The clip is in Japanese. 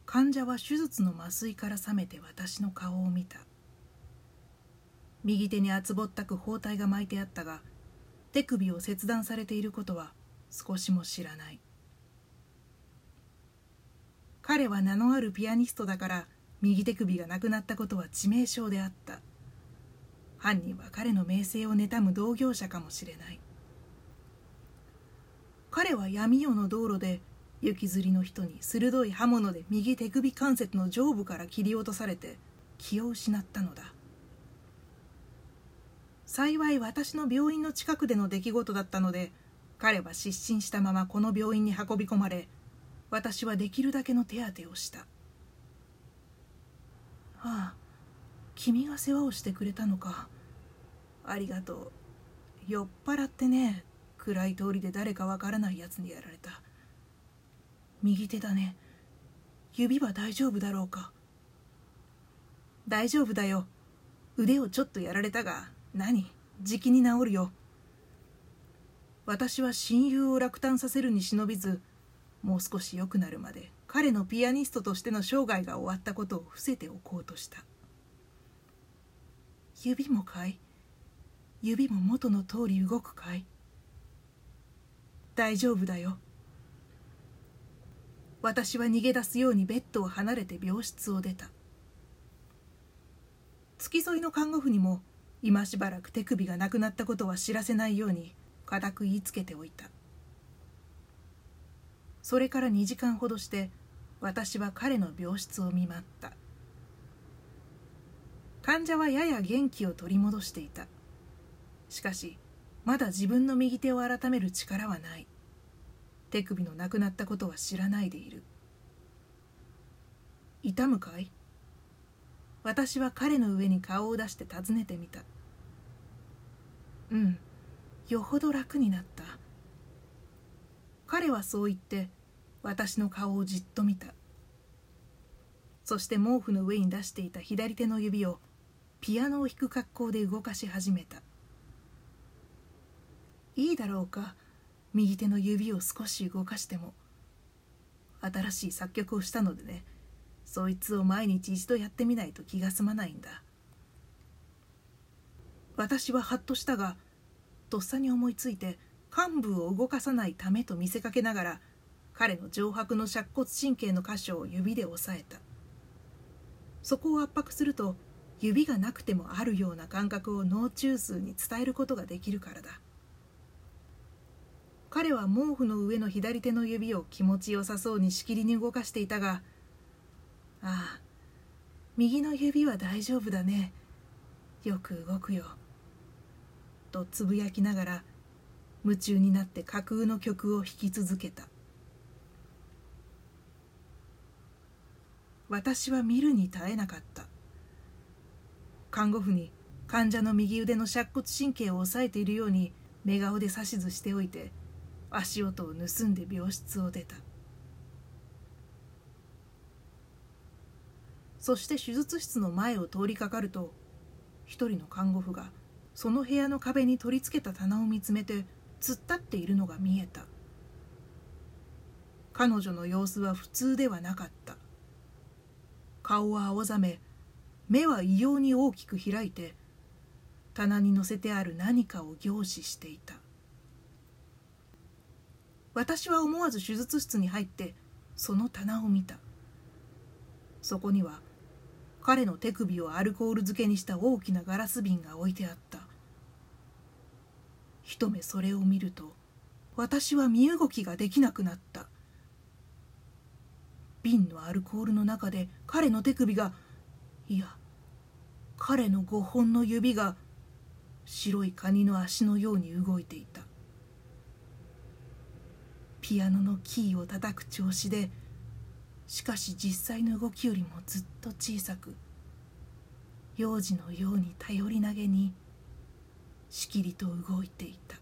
患者は手術の麻酔から覚めて私の顔を見た。右手に厚ぼったく包帯が巻いてあったが、手首を切断されていることは少しも知らない。彼は名のあるピアニストだから右手首がなくなったことは致命傷であった。犯人は彼の名声を妬む同業者かもしれない。彼は闇夜の道路で行きずりの人に鋭い刃物で右手首関節の上部から切り落とされて気を失ったのだ。幸い私の病院の近くでの出来事だったので、彼は失神したままこの病院に運び込まれ、私はできるだけの手当てをした。ああ、君が世話をしてくれたのか。ありがとう。酔っ払ってね、暗い通りで誰かわからないやつにやられた。右手だね。指は大丈夫だろうか。大丈夫だよ。腕をちょっとやられたが、じきに治るよ。私は親友を落胆させるに忍びず、もう少し良くなるまで彼のピアニストとしての生涯が終わったことを伏せておこうとした。指もかい？指も元の通り動くかい？大丈夫だよ。私は逃げ出すようにベッドを離れて病室を出た。付き添いの看護婦にも今しばらく手首がなくなったことは知らせないように固く言いつけておいた。それから2時間ほどして私は彼の病室を見舞った。患者はやや元気を取り戻していた。しかしまだ自分の右手を改める力はない。手首のなくなったことは知らないでいる。痛むかい？私は彼の上に顔を出して尋ねてみた。うん、よほど楽になった。彼はそう言って私の顔をじっと見た。そして毛布の上に出していた左手の指をピアノを弾く格好で動かし始めた。いいだろうか、右手の指を少し動かしても。新しい作曲をしたのでね、そいつを毎日一度やってみないと気が済まないんだ。私はハッとしたが、とっさに思いついて患部を動かさないためと見せかけながら彼の上白の尺骨神経の箇所を指で押さえた。そこを圧迫すると指がなくてもあるような感覚を脳中枢に伝えることができるからだ。彼は毛布の上の左手の指を気持ちよさそうにしきりに動かしていたが、ああ、右の指は大丈夫だね。よく動くよ。とつぶやきながら夢中になって架空の曲を弾き続けた。私は見るに耐えなかった。看護婦に患者の右腕の尺骨神経を押さえているように寝顔で指図しておいて、足音を盗んで病室を出た。そして手術室の前を通りかかると、一人の看護婦がその部屋の壁に取り付けた棚を見つめて突っ立っているのが見えた。彼女の様子は普通ではなかった。顔は青ざめ、目は異様に大きく開いて、棚に載せてある何かを凝視していた。私は思わず手術室に入ってその棚を見た。そこには彼の手首をアルコール漬けにした大きなガラス瓶が置いてあった。一目それを見ると私は身動きができなくなった。瓶のアルコールの中で彼の手首が、いや、彼の5本の指が白いカニの足のように動いていた。ピアノのキーを叩く調子で、しかし実際の動きよりもずっと小さく、幼児のように頼りなげにしきりと動いていた。